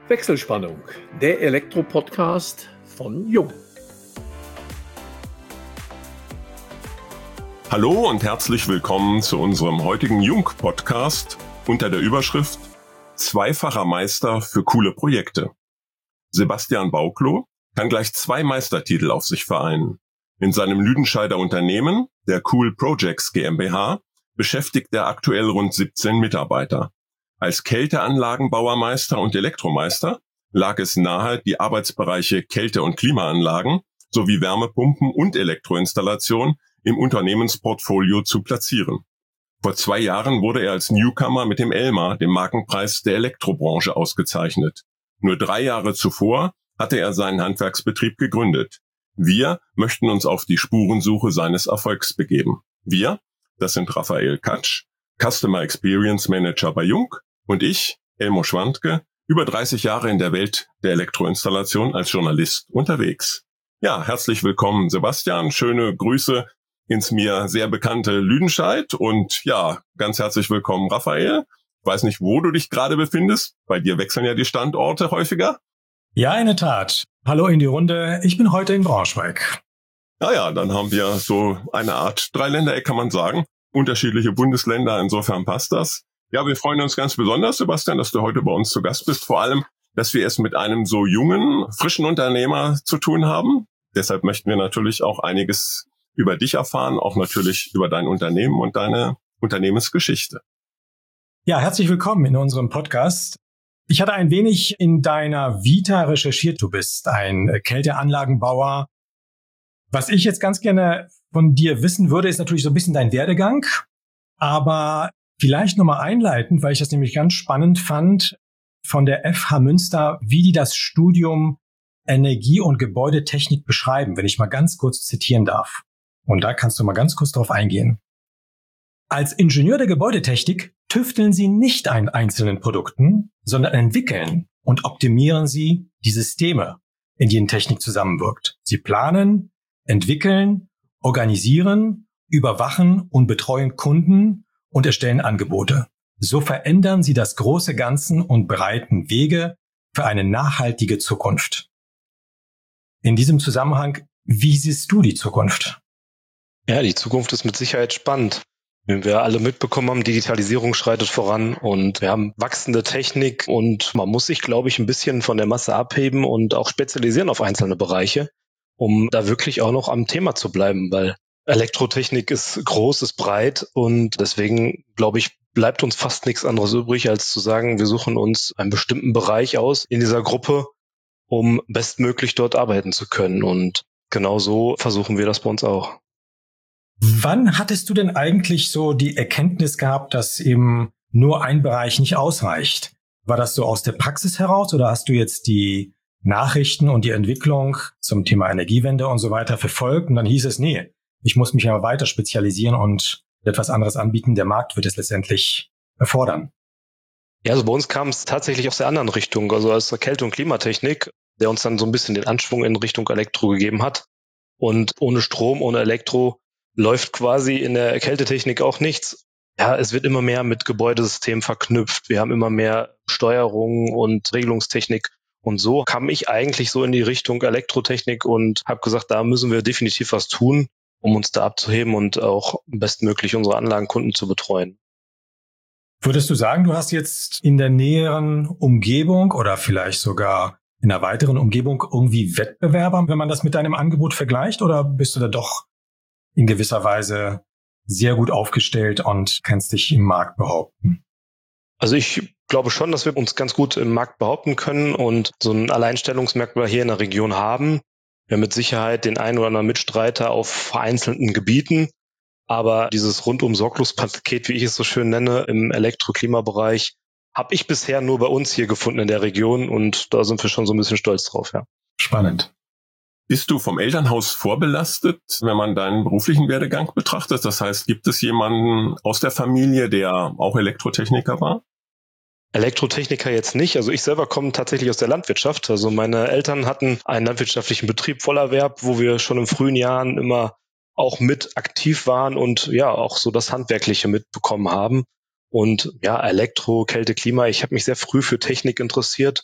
Wechselspannung, der Elektro-Podcast von Jung. Hallo und herzlich willkommen zu unserem heutigen Jung-Podcast unter der Überschrift Zweifacher Meister für coole Projekte. Sebastian Bauklo kann gleich 2 Meistertitel auf sich vereinen. In seinem Lüdenscheider Unternehmen, der Cool Projects GmbH, beschäftigt er aktuell rund 17 Mitarbeiter. Als Kälteanlagenbauermeister und Elektromeister lag es nahe, die Arbeitsbereiche Kälte- und Klimaanlagen sowie Wärmepumpen und Elektroinstallation im Unternehmensportfolio zu platzieren. Vor 2 Jahren wurde er als Newcomer mit dem ELMA, dem Markenpreis der Elektrobranche, ausgezeichnet. Nur 3 Jahre zuvor hatte er seinen Handwerksbetrieb gegründet. Wir möchten uns auf die Spurensuche seines Erfolgs begeben. Wir, das sind Raphael Katsch, Customer Experience Manager bei Jung, und ich, Elmo Schwandke, über 30 Jahre in der Welt der Elektroinstallation als Journalist unterwegs. Ja, herzlich willkommen Sebastian, schöne Grüße ins mir sehr bekannte Lüdenscheid und ja, ganz herzlich willkommen Raphael. Ich weiß nicht, wo du dich gerade befindest, bei dir wechseln ja die Standorte häufiger. Ja, in der Tat. Hallo in die Runde, ich bin heute in Braunschweig. Naja, dann haben wir so eine Art Dreiländereck, kann man sagen. Unterschiedliche Bundesländer, insofern passt das. Ja, wir freuen uns ganz besonders, Sebastian, dass du heute bei uns zu Gast bist. Vor allem, dass wir es mit einem so jungen, frischen Unternehmer zu tun haben. Deshalb möchten wir natürlich auch einiges über dich erfahren, auch natürlich über dein Unternehmen und deine Unternehmensgeschichte. Ja, herzlich willkommen in unserem Podcast. Ich hatte ein wenig in deiner Vita recherchiert. Du bist ein Kälteanlagenbauer. Was ich jetzt ganz gerne von dir wissen würde, ist natürlich so ein bisschen dein Werdegang. Aber vielleicht nochmal einleitend, weil ich das nämlich ganz spannend fand, von der FH Münster, wie die das Studium Energie- und Gebäudetechnik beschreiben, wenn ich mal ganz kurz zitieren darf. Und da kannst du mal ganz kurz drauf eingehen. Als Ingenieur der Gebäudetechnik tüfteln Sie nicht an einzelnen Produkten, sondern entwickeln und optimieren Sie die Systeme, in denen Technik zusammenwirkt. Sie planen, entwickeln, organisieren, überwachen und betreuen Kunden und erstellen Angebote. So verändern Sie das große Ganzen und bereiten Wege für eine nachhaltige Zukunft. In diesem Zusammenhang, wie siehst du die Zukunft? Ja, die Zukunft ist mit Sicherheit spannend. Wie wir alle mitbekommen haben, Digitalisierung schreitet voran und wir haben wachsende Technik und man muss sich, glaube ich, ein bisschen von der Masse abheben und auch spezialisieren auf einzelne Bereiche, um da wirklich auch noch am Thema zu bleiben, weil Elektrotechnik ist groß, ist breit und deswegen, glaube ich, bleibt uns fast nichts anderes übrig, als zu sagen, wir suchen uns einen bestimmten Bereich aus in dieser Gruppe, um bestmöglich dort arbeiten zu können. Und genau so versuchen wir das bei uns auch. Wann hattest du denn eigentlich so die Erkenntnis gehabt, dass eben nur ein Bereich nicht ausreicht? War das so aus der Praxis heraus oder hast du jetzt die Nachrichten und die Entwicklung zum Thema Energiewende und so weiter verfolgt und dann hieß es, nee, ich muss mich ja weiter spezialisieren und etwas anderes anbieten, der Markt wird es letztendlich erfordern? Ja, also bei uns kam es tatsächlich aus der anderen Richtung, also aus der Kälte- und Klimatechnik, der uns dann so ein bisschen den Anschwung in Richtung Elektro gegeben hat. Und ohne Strom, ohne Elektro läuft quasi in der Kältetechnik auch nichts. Ja, es wird immer mehr mit Gebäudesystemen verknüpft. Wir haben immer mehr Steuerung und Regelungstechnik. Und so kam ich eigentlich so in die Richtung Elektrotechnik und habe gesagt, da müssen wir definitiv was tun, um uns da abzuheben und auch bestmöglich unsere Anlagenkunden zu betreuen. Würdest du sagen, du hast jetzt in der näheren Umgebung oder vielleicht sogar in einer weiteren Umgebung irgendwie Wettbewerber, wenn man das mit deinem Angebot vergleicht? Oder bist du da doch in gewisser Weise sehr gut aufgestellt und kannst dich im Markt behaupten? Also ich glaube schon, dass wir uns ganz gut im Markt behaupten können und so ein Alleinstellungsmerkmal hier in der Region haben. Wir haben mit Sicherheit den einen oder anderen Mitstreiter auf vereinzelten Gebieten, aber dieses Rundum-Sorglos-Paket, wie ich es so schön nenne, im Elektro-Klima-Bereich, habe ich bisher nur bei uns hier gefunden in der Region und da sind wir schon so ein bisschen stolz drauf, ja. Spannend. Bist du vom Elternhaus vorbelastet, wenn man deinen beruflichen Werdegang betrachtet? Das heißt, gibt es jemanden aus der Familie, der auch Elektrotechniker war? Elektrotechniker jetzt nicht. Also ich selber komme tatsächlich aus der Landwirtschaft. Also meine Eltern hatten einen landwirtschaftlichen Betrieb Vollerwerb, wo wir schon in frühen Jahren immer auch mit aktiv waren und ja auch so das Handwerkliche mitbekommen haben. Und ja, Elektro, Kälte, Klima. Ich habe mich sehr früh für Technik interessiert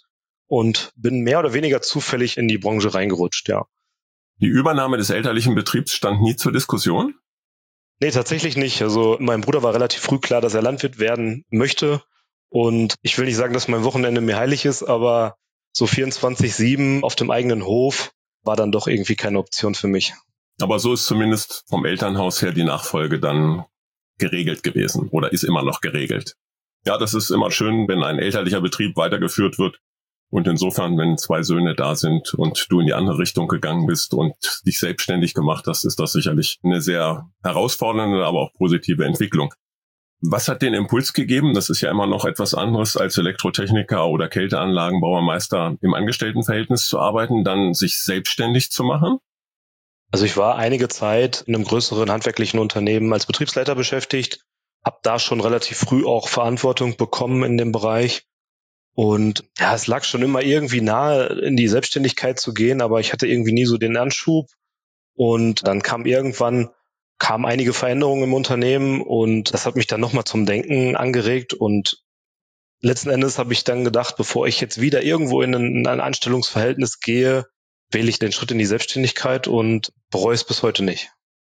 und bin mehr oder weniger zufällig in die Branche reingerutscht, ja. Die Übernahme des elterlichen Betriebs stand nie zur Diskussion? Nee, tatsächlich nicht. Also meinem Bruder war relativ früh klar, dass er Landwirt werden möchte. Und ich will nicht sagen, dass mein Wochenende mir heilig ist, aber so 24/7 auf dem eigenen Hof war dann doch irgendwie keine Option für mich. Aber so ist zumindest vom Elternhaus her die Nachfolge dann geregelt gewesen oder ist immer noch geregelt. Ja, das ist immer schön, wenn ein elterlicher Betrieb weitergeführt wird. Und insofern, wenn 2 Söhne da sind und du in die andere Richtung gegangen bist und dich selbstständig gemacht hast, ist das sicherlich eine sehr herausfordernde, aber auch positive Entwicklung. Was hat den Impuls gegeben? Das ist ja immer noch etwas anderes als Elektrotechniker oder Kälteanlagenbauermeister im Angestelltenverhältnis zu arbeiten, dann sich selbstständig zu machen? Also ich war einige Zeit in einem größeren handwerklichen Unternehmen als Betriebsleiter beschäftigt, habe da schon relativ früh auch Verantwortung bekommen in dem Bereich. Und ja, es lag schon immer irgendwie nahe, in die Selbstständigkeit zu gehen, aber ich hatte irgendwie nie so den Anschub. Und dann kamen einige Veränderungen im Unternehmen und das hat mich dann nochmal zum Denken angeregt. Und letzten Endes habe ich dann gedacht, bevor ich jetzt wieder irgendwo in ein Anstellungsverhältnis gehe, wähle ich den Schritt in die Selbstständigkeit und bereue es bis heute nicht.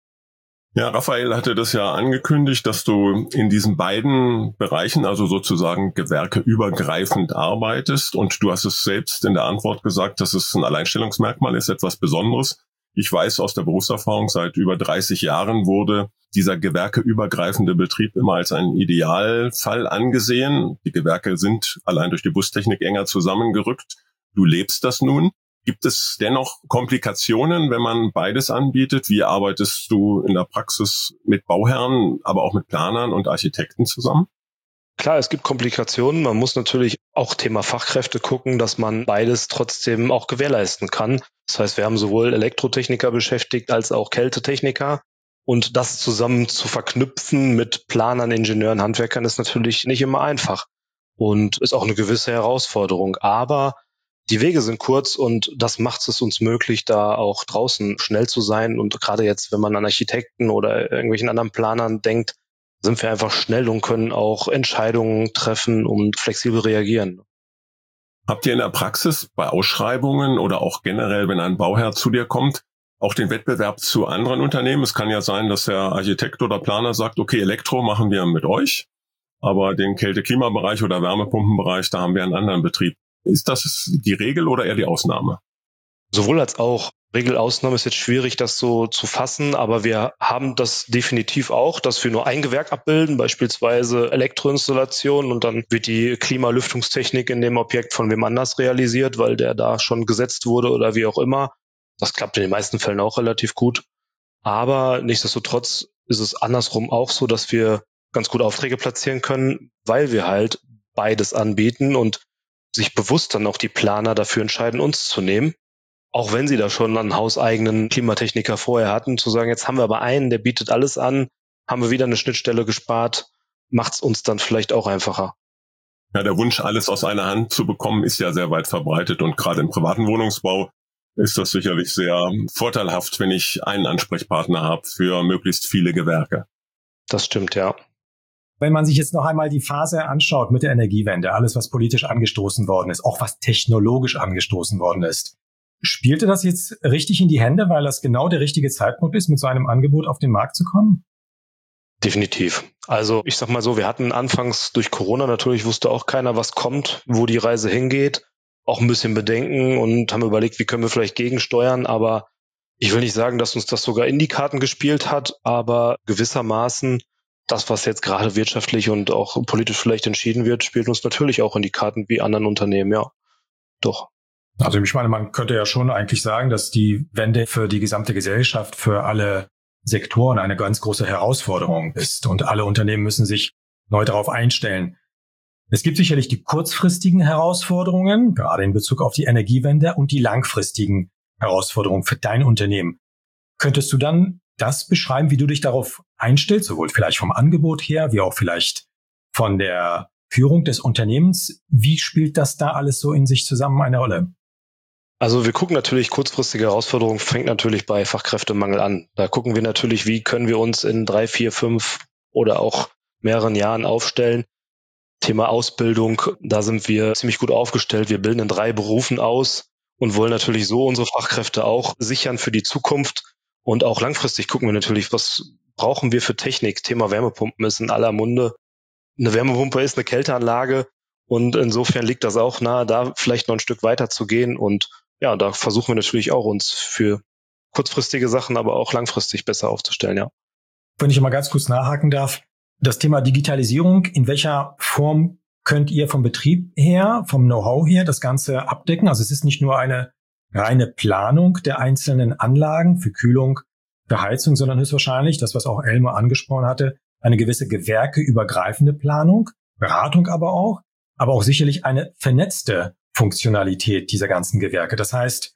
Ja, Raphael hatte das ja angekündigt, dass du in diesen beiden Bereichen, also sozusagen gewerkeübergreifend arbeitest. Und du hast es selbst in der Antwort gesagt, dass es ein Alleinstellungsmerkmal ist, etwas Besonderes. Ich weiß aus der Berufserfahrung, seit über 30 Jahren wurde dieser gewerkeübergreifende Betrieb immer als ein Idealfall angesehen. Die Gewerke sind allein durch die Bustechnik enger zusammengerückt. Du lebst das nun. Gibt es dennoch Komplikationen, wenn man beides anbietet? Wie arbeitest du in der Praxis mit Bauherren, aber auch mit Planern und Architekten zusammen? Klar, es gibt Komplikationen. Man muss natürlich auch Thema Fachkräfte gucken, dass man beides trotzdem auch gewährleisten kann. Das heißt, wir haben sowohl Elektrotechniker beschäftigt als auch Kältetechniker. Und das zusammen zu verknüpfen mit Planern, Ingenieuren, Handwerkern ist natürlich nicht immer einfach und ist auch eine gewisse Herausforderung. Aber die Wege sind kurz und das macht es uns möglich, da auch draußen schnell zu sein. Und gerade jetzt, wenn man an Architekten oder irgendwelchen anderen Planern denkt, sind wir einfach schnell und können auch Entscheidungen treffen und flexibel reagieren. Habt ihr in der Praxis bei Ausschreibungen oder auch generell, wenn ein Bauherr zu dir kommt, auch den Wettbewerb zu anderen Unternehmen? Es kann ja sein, dass der Architekt oder Planer sagt, okay, Elektro machen wir mit euch, aber den Kälte-Klimabereich oder Wärmepumpenbereich, da haben wir einen anderen Betrieb. Ist das die Regel oder eher die Ausnahme? Sowohl als auch. Regel, Ausnahme ist jetzt schwierig, das so zu fassen, aber wir haben das definitiv auch, dass wir nur ein Gewerk abbilden, beispielsweise Elektroinstallation, und dann wird die Klimalüftungstechnik in dem Objekt von wem anders realisiert, weil der da schon gesetzt wurde oder wie auch immer. Das klappt in den meisten Fällen auch relativ gut. Aber nichtsdestotrotz ist es andersrum auch so, dass wir ganz gut Aufträge platzieren können, weil wir halt beides anbieten und sich bewusst dann auch die Planer dafür entscheiden, uns zu nehmen. Auch wenn sie da schon einen hauseigenen Klimatechniker vorher hatten, zu sagen, jetzt haben wir aber einen, der bietet alles an, haben wir wieder eine Schnittstelle gespart, macht es uns dann vielleicht auch einfacher. Ja, der Wunsch, alles aus einer Hand zu bekommen, ist ja sehr weit verbreitet und gerade im privaten Wohnungsbau ist das sicherlich sehr vorteilhaft, wenn ich einen Ansprechpartner habe für möglichst viele Gewerke. Das stimmt, ja. Wenn man sich jetzt noch einmal die Phase anschaut mit der Energiewende, alles, was politisch angestoßen worden ist, auch was technologisch angestoßen worden ist, spielte das jetzt richtig in die Hände, weil das genau der richtige Zeitpunkt ist, mit so einem Angebot auf den Markt zu kommen? Definitiv. Also ich sag mal so, wir hatten anfangs durch Corona natürlich, wusste auch keiner, was kommt, wo die Reise hingeht, auch ein bisschen Bedenken und haben überlegt, wie können wir vielleicht gegensteuern, aber ich will nicht sagen, dass uns das sogar in die Karten gespielt hat, aber gewissermaßen das, was jetzt gerade wirtschaftlich und auch politisch vielleicht entschieden wird, spielt uns natürlich auch in die Karten wie anderen Unternehmen, ja. Doch. Also ich meine, man könnte ja schon eigentlich sagen, dass die Wende für die gesamte Gesellschaft, für alle Sektoren eine ganz große Herausforderung ist und alle Unternehmen müssen sich neu darauf einstellen. Es gibt sicherlich die kurzfristigen Herausforderungen, gerade in Bezug auf die Energiewende, und die langfristigen Herausforderungen für dein Unternehmen. Könntest du dann das beschreiben, wie du dich darauf einstellst, sowohl vielleicht vom Angebot her, wie auch vielleicht von der Führung des Unternehmens? Wie spielt das da alles so in sich zusammen eine Rolle? Also wir gucken natürlich, kurzfristige Herausforderungen fängt natürlich bei Fachkräftemangel an. Da gucken wir natürlich, wie können wir uns in 3, 4, 5 oder auch mehreren Jahren aufstellen. Thema Ausbildung, da sind wir ziemlich gut aufgestellt. Wir bilden in 3 Berufen aus und wollen natürlich so unsere Fachkräfte auch sichern für die Zukunft. Und auch langfristig gucken wir natürlich, was brauchen wir für Technik. Thema Wärmepumpen ist in aller Munde. Eine Wärmepumpe ist eine Kälteanlage und insofern liegt das auch nahe, da vielleicht noch ein Stück weiter zu gehen. Und ja, da versuchen wir natürlich auch, uns für kurzfristige Sachen, aber auch langfristig besser aufzustellen, ja. Wenn ich mal ganz kurz nachhaken darf, das Thema Digitalisierung, in welcher Form könnt ihr vom Betrieb her, vom Know-how her das Ganze abdecken? Also es ist nicht nur eine reine Planung der einzelnen Anlagen für Kühlung, für Heizung, sondern höchstwahrscheinlich, das was auch Elmar angesprochen hatte, eine gewisse gewerkeübergreifende Planung, Beratung aber auch sicherlich eine vernetzte Funktionalität dieser ganzen Gewerke. Das heißt,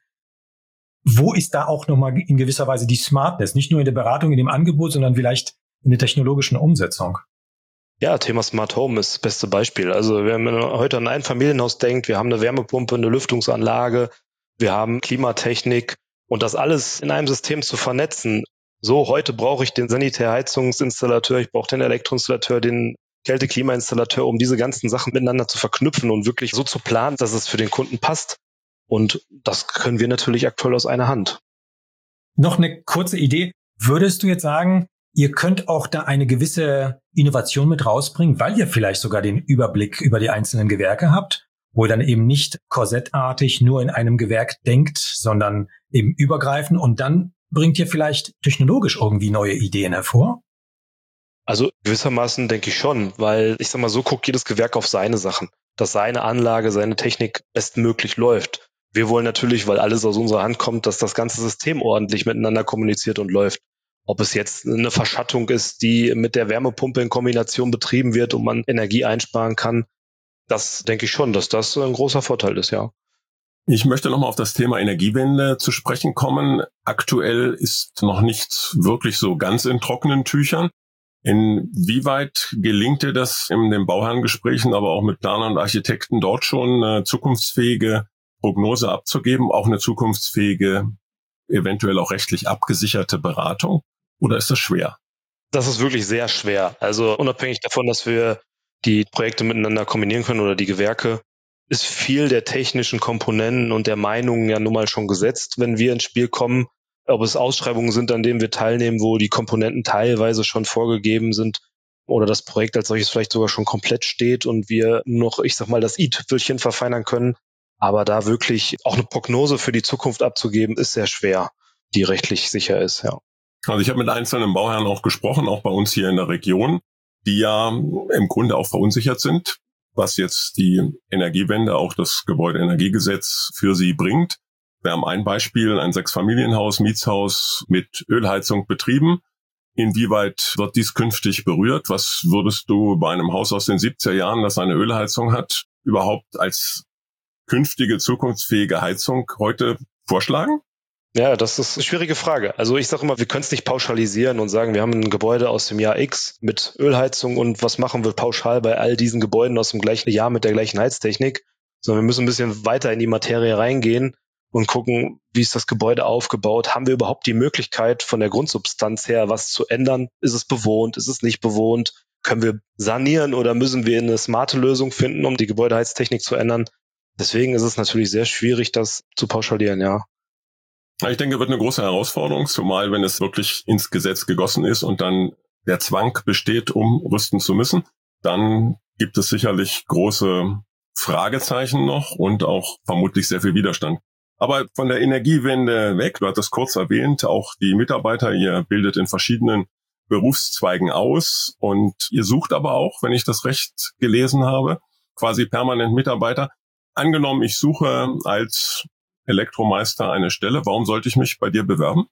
wo ist da auch nochmal in gewisser Weise die Smartness? Nicht nur in der Beratung, in dem Angebot, sondern vielleicht in der technologischen Umsetzung. Ja, Thema Smart Home ist das beste Beispiel. Also wenn man heute an ein Familienhaus denkt, wir haben eine Wärmepumpe, eine Lüftungsanlage, wir haben Klimatechnik und das alles in einem System zu vernetzen. So, heute brauche ich den Sanitärheizungsinstallateur, ich brauche den Elektroinstallateur, den Kälte-Klimainstallateur, um diese ganzen Sachen miteinander zu verknüpfen und wirklich so zu planen, dass es für den Kunden passt. Und das können wir natürlich aktuell aus einer Hand. Noch eine kurze Idee. Würdest du jetzt sagen, ihr könnt auch da eine gewisse Innovation mit rausbringen, weil ihr vielleicht sogar den Überblick über die einzelnen Gewerke habt, wo ihr dann eben nicht korsettartig nur in einem Gewerk denkt, sondern eben übergreifend und dann bringt ihr vielleicht technologisch irgendwie neue Ideen hervor? Also gewissermaßen denke ich schon, weil ich sag mal, so guckt jedes Gewerk auf seine Sachen, dass seine Anlage, seine Technik bestmöglich läuft. Wir wollen natürlich, weil alles aus unserer Hand kommt, dass das ganze System ordentlich miteinander kommuniziert und läuft. Ob es jetzt eine Verschattung ist, die mit der Wärmepumpe in Kombination betrieben wird und man Energie einsparen kann, das denke ich schon, dass das ein großer Vorteil ist, ja. Ich möchte nochmal auf das Thema Energiewende zu sprechen kommen. Aktuell ist noch nichts wirklich so ganz in trockenen Tüchern. Inwieweit gelingt dir das in den Bauherrengesprächen, aber auch mit Planern und Architekten dort schon eine zukunftsfähige Prognose abzugeben, auch eine zukunftsfähige, eventuell auch rechtlich abgesicherte Beratung? Oder ist das schwer? Das ist wirklich sehr schwer. Also unabhängig davon, dass wir die Projekte miteinander kombinieren können oder die Gewerke, ist viel der technischen Komponenten und der Meinungen ja nun mal schon gesetzt, wenn wir ins Spiel kommen. Ob es Ausschreibungen sind, an denen wir teilnehmen, wo die Komponenten teilweise schon vorgegeben sind oder das Projekt als solches vielleicht sogar schon komplett steht und wir noch, ich sag mal, das i-Tüpfelchen verfeinern können. Aber da wirklich auch eine Prognose für die Zukunft abzugeben, ist sehr schwer, die rechtlich sicher ist, ja. Also ich habe mit einzelnen Bauherren auch gesprochen, auch bei uns hier in der Region, die ja im Grunde auch verunsichert sind, was jetzt die Energiewende, auch das Gebäudeenergiegesetz für sie bringt. Wir haben ein Beispiel, ein 6-Familienhaus, Mietshaus mit Ölheizung betrieben. Inwieweit wird dies künftig berührt? Was würdest du bei einem Haus aus den 70er Jahren, das eine Ölheizung hat, überhaupt als künftige zukunftsfähige Heizung heute vorschlagen? Ja, das ist eine schwierige Frage. Also ich sage immer, wir können es nicht pauschalisieren und sagen, wir haben ein Gebäude aus dem Jahr X mit Ölheizung und was machen wir pauschal bei all diesen Gebäuden aus dem gleichen Jahr mit der gleichen Heiztechnik, sondern wir müssen ein bisschen weiter in die Materie reingehen und gucken, wie ist das Gebäude aufgebaut? Haben wir überhaupt die Möglichkeit, von der Grundsubstanz her was zu ändern? Ist es bewohnt? Ist es nicht bewohnt? Können wir sanieren oder müssen wir eine smarte Lösung finden, um die Gebäudeheiztechnik zu ändern? Deswegen ist es natürlich sehr schwierig, das zu pauschalieren, ja. Ich denke, wird eine große Herausforderung, zumal wenn es wirklich ins Gesetz gegossen ist und dann der Zwang besteht, umrüsten zu müssen. Dann gibt es sicherlich große Fragezeichen noch und auch vermutlich sehr viel Widerstand. Aber von der Energiewende weg, du hattest es kurz erwähnt, auch die Mitarbeiter, ihr bildet in verschiedenen Berufszweigen aus und ihr sucht aber auch, wenn ich das recht gelesen habe, quasi permanent Mitarbeiter. Angenommen, ich suche als Elektromeister eine Stelle. Warum sollte ich mich bei dir bewerben?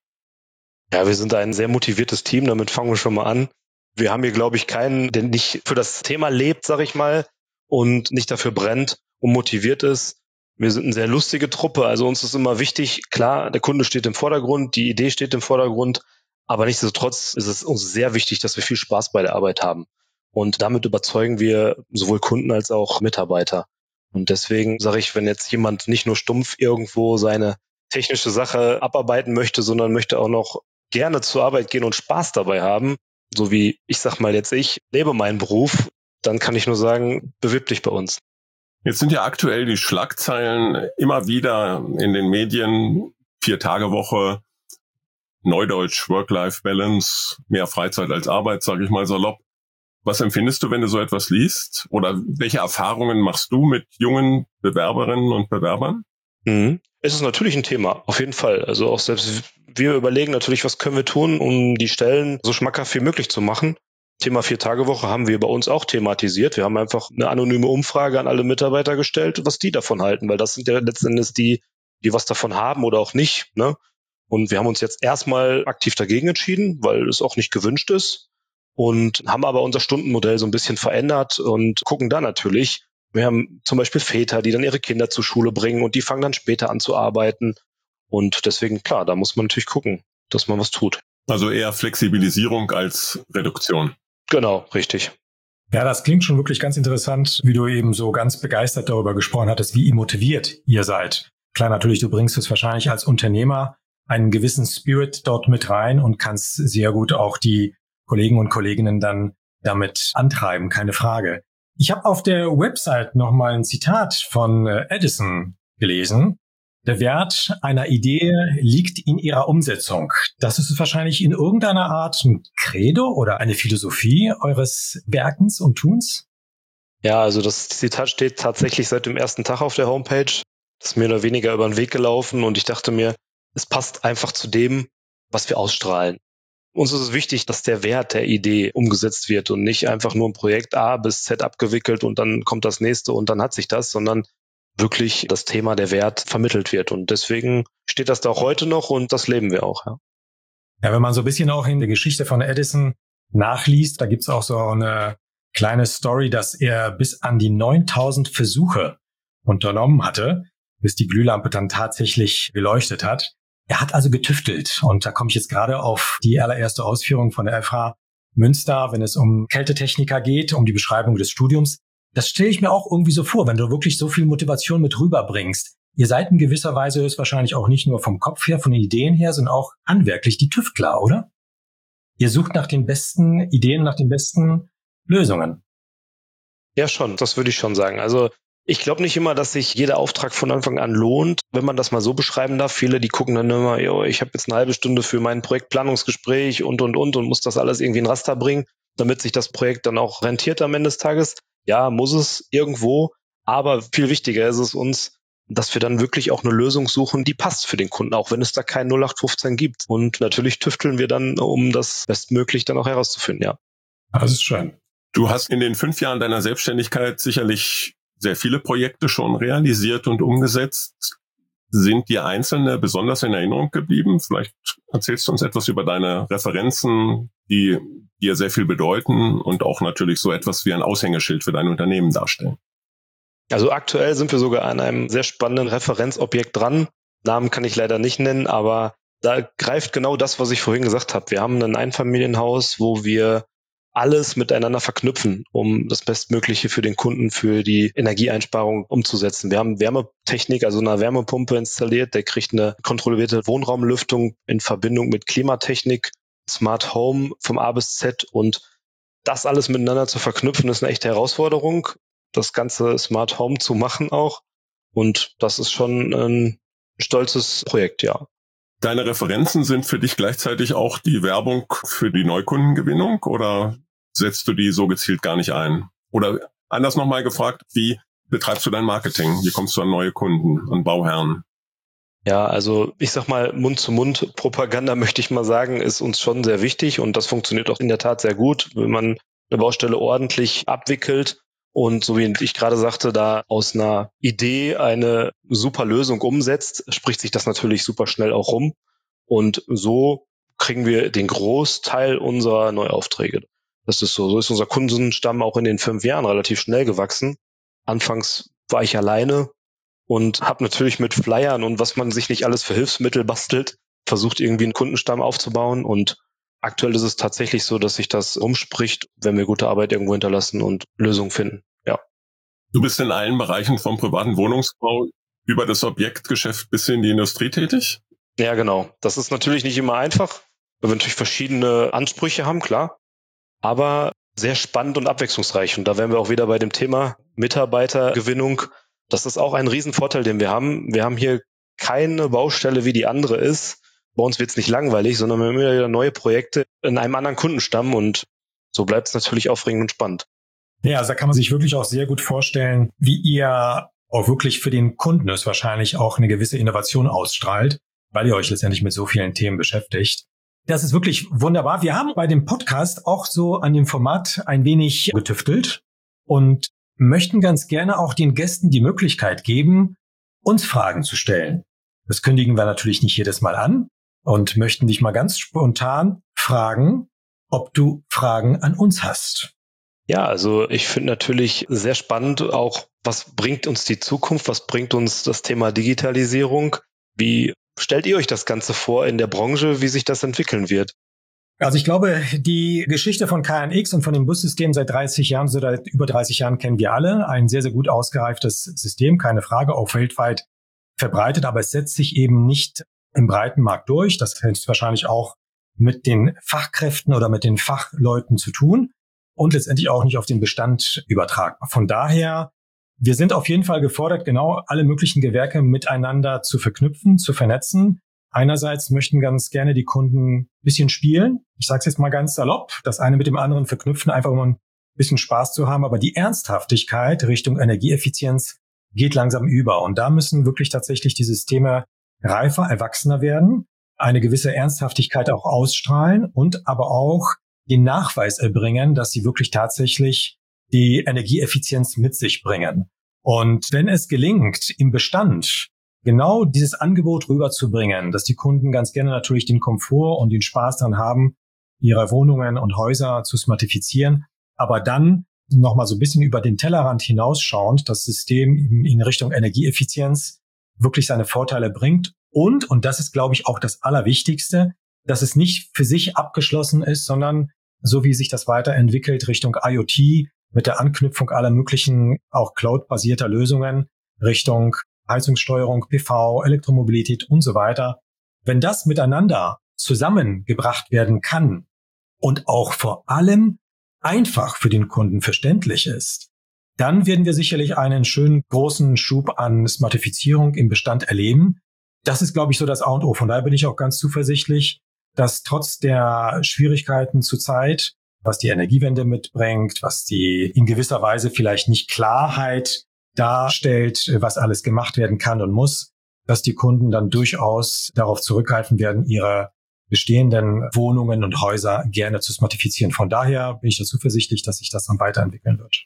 Ja, wir sind ein sehr motiviertes Team, damit fangen wir schon mal an. Wir haben hier, glaube ich, keinen, der nicht für das Thema lebt, sag ich mal, und nicht dafür brennt und motiviert ist. Wir sind eine sehr lustige Truppe, also uns ist immer wichtig, klar, der Kunde steht im Vordergrund, die Idee steht im Vordergrund, aber nichtsdestotrotz ist es uns sehr wichtig, dass wir viel Spaß bei der Arbeit haben. Und damit überzeugen wir sowohl Kunden als auch Mitarbeiter. Und deswegen sage ich, wenn jetzt jemand nicht nur stumpf irgendwo seine technische Sache abarbeiten möchte, sondern möchte auch noch gerne zur Arbeit gehen und Spaß dabei haben, so wie ich sag mal jetzt, ich lebe meinen Beruf, dann kann ich nur sagen, bewirb dich bei uns. Jetzt sind ja aktuell die Schlagzeilen immer wieder in den Medien, 4-Tage-Woche, Neudeutsch, Work-Life-Balance, mehr Freizeit als Arbeit, sage ich mal salopp. Was empfindest du, wenn du so etwas liest? Oder welche Erfahrungen machst du mit jungen Bewerberinnen und Bewerbern? Es ist natürlich ein Thema, auf jeden Fall. Also auch selbst wir überlegen natürlich, was können wir tun, um die Stellen so schmackhaft wie möglich zu machen. Thema 4-Tage-Woche haben wir bei uns auch thematisiert. Wir haben einfach eine anonyme Umfrage an alle Mitarbeiter gestellt, was die davon halten, weil das sind ja letzten Endes die was davon haben oder auch nicht, ne? Und wir haben uns jetzt erstmal aktiv dagegen entschieden, weil es auch nicht gewünscht ist und haben aber unser Stundenmodell so ein bisschen verändert und gucken da natürlich. Wir haben zum Beispiel Väter, die dann ihre Kinder zur Schule bringen und die fangen dann später an zu arbeiten. Und deswegen, klar, da muss man natürlich gucken, dass man was tut. Also eher Flexibilisierung als Reduktion. Genau, richtig. Ja, das klingt schon wirklich ganz interessant, wie du eben so ganz begeistert darüber gesprochen hattest, wie motiviert ihr seid. Klar, natürlich, du bringst es wahrscheinlich als Unternehmer einen gewissen Spirit dort mit rein und kannst sehr gut auch die Kollegen und Kolleginnen dann damit antreiben, keine Frage. Ich habe auf der Website nochmal ein Zitat von Edison gelesen. Der Wert einer Idee liegt in ihrer Umsetzung. Das ist wahrscheinlich in irgendeiner Art ein Credo oder eine Philosophie eures Werkens und Tuns? Ja, also das Zitat steht tatsächlich seit dem ersten Tag auf der Homepage. Das ist mir oder weniger über den Weg gelaufen und ich dachte mir, es passt einfach zu dem, was wir ausstrahlen. Uns ist es wichtig, dass der Wert der Idee umgesetzt wird und nicht einfach nur ein Projekt A bis Z abgewickelt und dann kommt das nächste und dann hat sich das, sondern wirklich das Thema der Wert vermittelt wird. Und deswegen steht das da auch heute noch und das leben wir auch. Ja, wenn man so ein bisschen auch in der Geschichte von Edison nachliest, da gibt's auch so eine kleine Story, dass er bis an die 9000 Versuche unternommen hatte, bis die Glühlampe dann tatsächlich geleuchtet hat. Er hat also getüftelt und da komme ich jetzt gerade auf die allererste Ausführung von der FH Münster, wenn es um Kältetechniker geht, um die Beschreibung des Studiums. Das stelle ich mir auch irgendwie so vor, wenn du wirklich so viel Motivation mit rüberbringst. Ihr seid in gewisser Weise höchstwahrscheinlich auch nicht nur vom Kopf her, von den Ideen her, sondern auch handwerklich die Tüftler, oder? Ihr sucht nach den besten Ideen, nach den besten Lösungen. Ja, schon, das würde ich schon sagen. Also ich glaube nicht immer, dass sich jeder Auftrag von Anfang an lohnt, wenn man das mal so beschreiben darf. Viele, die gucken dann immer, ich habe jetzt eine halbe Stunde für mein Projektplanungsgespräch und muss das alles irgendwie in Raster bringen, damit sich das Projekt dann auch rentiert am Ende des Tages. Ja, muss es irgendwo, aber viel wichtiger ist es uns, dass wir dann wirklich auch eine Lösung suchen, die passt für den Kunden, auch wenn es da kein 0815 gibt. Und natürlich tüfteln wir dann, um das bestmöglich dann auch herauszufinden, ja. Das ist schön. Du hast in den 5 Jahren deiner Selbstständigkeit sicherlich sehr viele Projekte schon realisiert und umgesetzt. Sind dir einzelne besonders in Erinnerung geblieben? Vielleicht erzählst du uns etwas über deine Referenzen, die dir sehr viel bedeuten und auch natürlich so etwas wie ein Aushängeschild für dein Unternehmen darstellen. Also aktuell sind wir sogar an einem sehr spannenden Referenzobjekt dran. Namen kann ich leider nicht nennen, aber da greift genau das, was ich vorhin gesagt habe. Wir haben ein Einfamilienhaus, wo wir alles miteinander verknüpfen, um das Bestmögliche für den Kunden, für die Energieeinsparung umzusetzen. Wir haben Wärmetechnik, also eine Wärmepumpe installiert, der kriegt eine kontrollierte Wohnraumlüftung in Verbindung mit Klimatechnik, Smart Home vom A bis Z und das alles miteinander zu verknüpfen, ist eine echte Herausforderung, das ganze Smart Home zu machen auch und das ist schon ein stolzes Projekt, ja. Deine Referenzen sind für dich gleichzeitig auch die Werbung für die Neukundengewinnung oder setzt du die so gezielt gar nicht ein? Oder anders nochmal gefragt, wie betreibst du dein Marketing? Wie kommst du an neue Kunden, an Bauherren? Ja, also ich sag mal, Mund-zu-Mund-Propaganda möchte ich mal sagen, ist uns schon sehr wichtig und das funktioniert auch in der Tat sehr gut, wenn man eine Baustelle ordentlich abwickelt und so wie ich gerade sagte, da aus einer Idee eine super Lösung umsetzt, spricht sich das natürlich super schnell auch rum und so kriegen wir den Großteil unserer Neuaufträge. Das ist so. So ist unser Kundenstamm auch in den 5 Jahren relativ schnell gewachsen. Anfangs war ich alleine und habe natürlich mit Flyern und was man sich nicht alles für Hilfsmittel bastelt, versucht irgendwie einen Kundenstamm aufzubauen und aktuell ist es tatsächlich so, dass sich das umspricht, wenn wir gute Arbeit irgendwo hinterlassen und Lösungen finden. Ja. Du bist in allen Bereichen vom privaten Wohnungsbau über das Objektgeschäft bis in die Industrie tätig? Ja, genau. Das ist natürlich nicht immer einfach, weil wir natürlich verschiedene Ansprüche haben, klar. Aber sehr spannend und abwechslungsreich. Und da wären wir auch wieder bei dem Thema Mitarbeitergewinnung. Das ist auch ein Riesenvorteil, den wir haben. Wir haben hier keine Baustelle, wie die andere ist. Bei uns wird es nicht langweilig, sondern wir haben immer wieder neue Projekte in einem anderen Kundenstamm und so bleibt es natürlich aufregend und spannend. Ja, also da kann man sich wirklich auch sehr gut vorstellen, wie ihr auch wirklich für den Kunden es wahrscheinlich auch eine gewisse Innovation ausstrahlt, weil ihr euch letztendlich mit so vielen Themen beschäftigt. Das ist wirklich wunderbar. Wir haben bei dem Podcast auch so an dem Format ein wenig getüftelt und möchten ganz gerne auch den Gästen die Möglichkeit geben, uns Fragen zu stellen. Das kündigen wir natürlich nicht jedes Mal an und möchten dich mal ganz spontan fragen, ob du Fragen an uns hast. Ja, also ich finde natürlich sehr spannend auch, was bringt uns die Zukunft, was bringt uns das Thema Digitalisierung, wie stellt ihr euch das Ganze vor in der Branche, wie sich das entwickeln wird? Also ich glaube, die Geschichte von KNX und von dem Bussystem seit 30 Jahren, so seit über 30 Jahren kennen wir alle. Ein sehr, sehr gut ausgereiftes System, keine Frage, auch weltweit verbreitet, aber es setzt sich eben nicht im breiten Markt durch. Das hat wahrscheinlich auch mit den Fachkräften oder mit den Fachleuten zu tun und letztendlich auch nicht auf den Bestand übertragbar. Von daher, wir sind auf jeden Fall gefordert, genau alle möglichen Gewerke miteinander zu verknüpfen, zu vernetzen. Einerseits möchten ganz gerne die Kunden ein bisschen spielen. Ich sage es jetzt mal ganz salopp, das eine mit dem anderen verknüpfen, einfach um ein bisschen Spaß zu haben. Aber die Ernsthaftigkeit Richtung Energieeffizienz geht langsam über. Und da müssen wirklich tatsächlich die Systeme reifer, erwachsener werden, eine gewisse Ernsthaftigkeit auch ausstrahlen und aber auch den Nachweis erbringen, dass sie wirklich tatsächlich die Energieeffizienz mit sich bringen. Und wenn es gelingt, im Bestand genau dieses Angebot rüberzubringen, dass die Kunden ganz gerne natürlich den Komfort und den Spaß daran haben, ihre Wohnungen und Häuser zu smartifizieren, aber dann nochmal so ein bisschen über den Tellerrand hinausschauend, das System in Richtung Energieeffizienz wirklich seine Vorteile bringt. Und das ist, glaube ich, auch das Allerwichtigste, dass es nicht für sich abgeschlossen ist, sondern so wie sich das weiterentwickelt Richtung IoT, mit der Anknüpfung aller möglichen, auch Cloud-basierter Lösungen, Richtung Heizungssteuerung, PV, Elektromobilität und so weiter. Wenn das miteinander zusammengebracht werden kann und auch vor allem einfach für den Kunden verständlich ist, dann werden wir sicherlich einen schönen großen Schub an Smartifizierung im Bestand erleben. Das ist, glaube ich, so das A und O. Von daher bin ich auch ganz zuversichtlich, dass trotz der Schwierigkeiten zurzeit, was die Energiewende mitbringt, was die in gewisser Weise vielleicht nicht Klarheit darstellt, was alles gemacht werden kann und muss, dass die Kunden dann durchaus darauf zurückgreifen werden, ihre bestehenden Wohnungen und Häuser gerne zu smartifizieren. Von daher bin ich da zuversichtlich, dass sich das dann weiterentwickeln wird.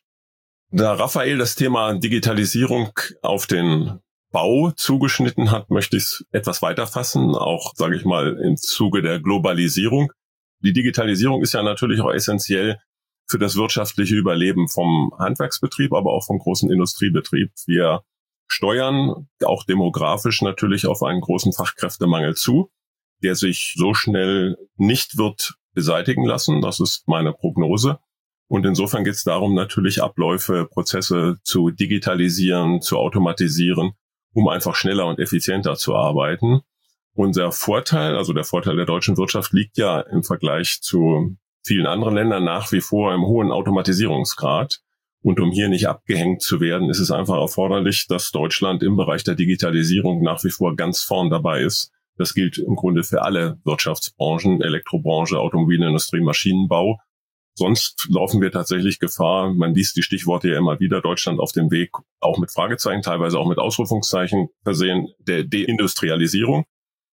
Da Raphael das Thema Digitalisierung auf den Bau zugeschnitten hat, möchte ich es etwas weiter fassen, auch, sage ich mal, im Zuge der Globalisierung. Die Digitalisierung ist ja natürlich auch essentiell für das wirtschaftliche Überleben vom Handwerksbetrieb, aber auch vom großen Industriebetrieb. Wir steuern auch demografisch natürlich auf einen großen Fachkräftemangel zu, der sich so schnell nicht wird beseitigen lassen. Das ist meine Prognose. Und insofern geht es darum, natürlich Abläufe, Prozesse zu digitalisieren, zu automatisieren, um einfach schneller und effizienter zu arbeiten. Unser Vorteil, also der Vorteil der deutschen Wirtschaft, liegt ja im Vergleich zu vielen anderen Ländern nach wie vor im hohen Automatisierungsgrad. Und um hier nicht abgehängt zu werden, ist es einfach erforderlich, dass Deutschland im Bereich der Digitalisierung nach wie vor ganz vorn dabei ist. Das gilt im Grunde für alle Wirtschaftsbranchen, Elektrobranche, Automobilindustrie, Maschinenbau. Sonst laufen wir tatsächlich Gefahr, man liest die Stichworte ja immer wieder, Deutschland auf dem Weg, auch mit Fragezeichen, teilweise auch mit Ausrufungszeichen versehen, der Deindustrialisierung.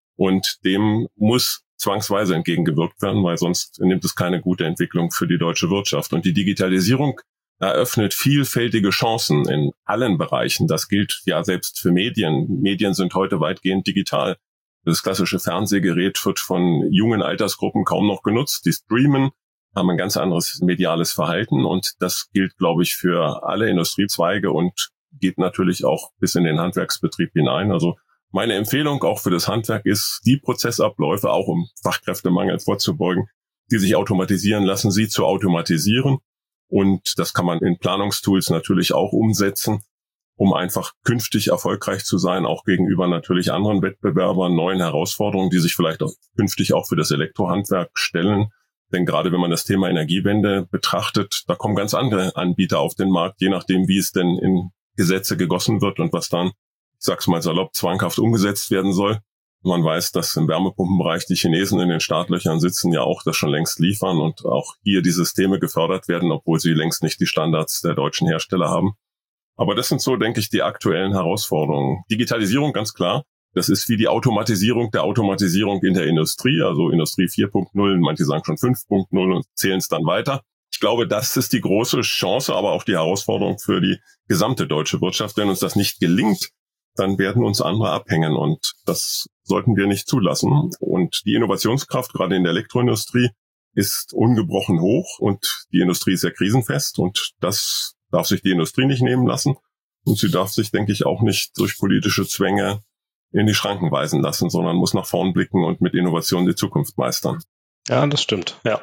Und dem muss zwangsweise entgegengewirkt werden, weil sonst nimmt es keine gute Entwicklung für die deutsche Wirtschaft. Und die Digitalisierung eröffnet vielfältige Chancen in allen Bereichen. Das gilt ja selbst für Medien. Medien sind heute weitgehend digital. Das klassische Fernsehgerät wird von jungen Altersgruppen kaum noch genutzt. Die streamen, haben ein ganz anderes mediales Verhalten. Und das gilt, glaube ich, für alle Industriezweige und geht natürlich auch bis in den Handwerksbetrieb hinein. Also meine Empfehlung auch für das Handwerk ist, die Prozessabläufe, auch um Fachkräftemangel vorzubeugen, die sich automatisieren lassen, sie zu automatisieren. Und das kann man in Planungstools natürlich auch umsetzen, um einfach künftig erfolgreich zu sein, auch gegenüber natürlich anderen Wettbewerbern, neuen Herausforderungen, die sich vielleicht auch künftig auch für das Elektrohandwerk stellen. Denn gerade wenn man das Thema Energiewende betrachtet, da kommen ganz andere Anbieter auf den Markt, je nachdem, wie es denn in Gesetze gegossen wird und was dann, ich sag's mal salopp, zwanghaft umgesetzt werden soll. Man weiß, dass im Wärmepumpenbereich die Chinesen in den Startlöchern sitzen, ja auch das schon längst liefern und auch hier die Systeme gefördert werden, obwohl sie längst nicht die Standards der deutschen Hersteller haben. Aber das sind so, denke ich, die aktuellen Herausforderungen. Digitalisierung, ganz klar. Das ist wie die Automatisierung der Automatisierung in der Industrie, also Industrie 4.0, manche sagen schon 5.0 und zählen es dann weiter. Ich glaube, das ist die große Chance, aber auch die Herausforderung für die gesamte deutsche Wirtschaft. Wenn uns das nicht gelingt, dann werden uns andere abhängen und das sollten wir nicht zulassen. Und die Innovationskraft, gerade in der Elektroindustrie, ist ungebrochen hoch und die Industrie ist sehr krisenfest und das darf sich die Industrie nicht nehmen lassen. Und sie darf sich, denke ich, auch nicht durch politische Zwänge in die Schranken weisen lassen, sondern muss nach vorn blicken und mit Innovation die Zukunft meistern. Ja, das stimmt, ja.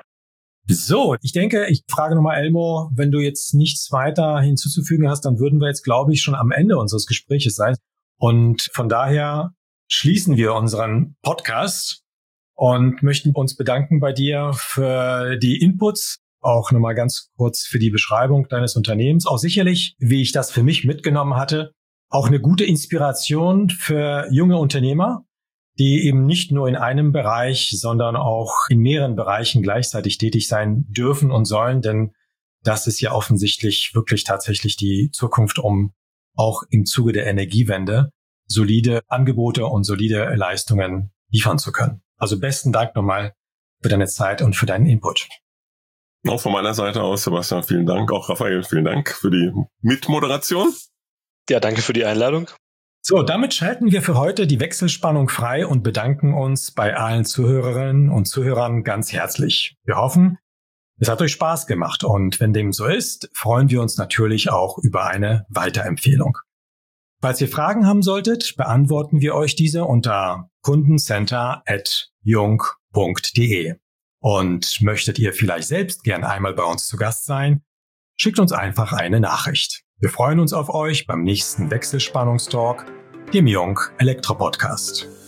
So, ich denke, ich frage nochmal Elmo, wenn du jetzt nichts weiter hinzuzufügen hast, dann würden wir jetzt, glaube ich, schon am Ende unseres Gespräches sein. Und von daher schließen wir unseren Podcast und möchten uns bedanken bei dir für die Inputs, auch nochmal ganz kurz für die Beschreibung deines Unternehmens. Auch sicherlich, wie ich das für mich mitgenommen hatte, auch eine gute Inspiration für junge Unternehmer, die eben nicht nur in einem Bereich, sondern auch in mehreren Bereichen gleichzeitig tätig sein dürfen und sollen, denn das ist ja offensichtlich wirklich tatsächlich die Zukunft, um auch im Zuge der Energiewende solide Angebote und solide Leistungen liefern zu können. Also besten Dank nochmal für deine Zeit und für deinen Input. Auch von meiner Seite aus, Sebastian, vielen Dank. Auch Raphael, vielen Dank für die Mitmoderation. Ja, danke für die Einladung. So, damit schalten wir für heute die Wechselspannung frei und bedanken uns bei allen Zuhörerinnen und Zuhörern ganz herzlich. Wir hoffen, es hat euch Spaß gemacht und wenn dem so ist, freuen wir uns natürlich auch über eine Weiterempfehlung. Falls ihr Fragen haben solltet, beantworten wir euch diese unter kundencenter@jung.de. Und möchtet ihr vielleicht selbst gern einmal bei uns zu Gast sein, schickt uns einfach eine Nachricht. Wir freuen uns auf euch beim nächsten Wechselspannungstalk, dem Jung Elektro Podcast.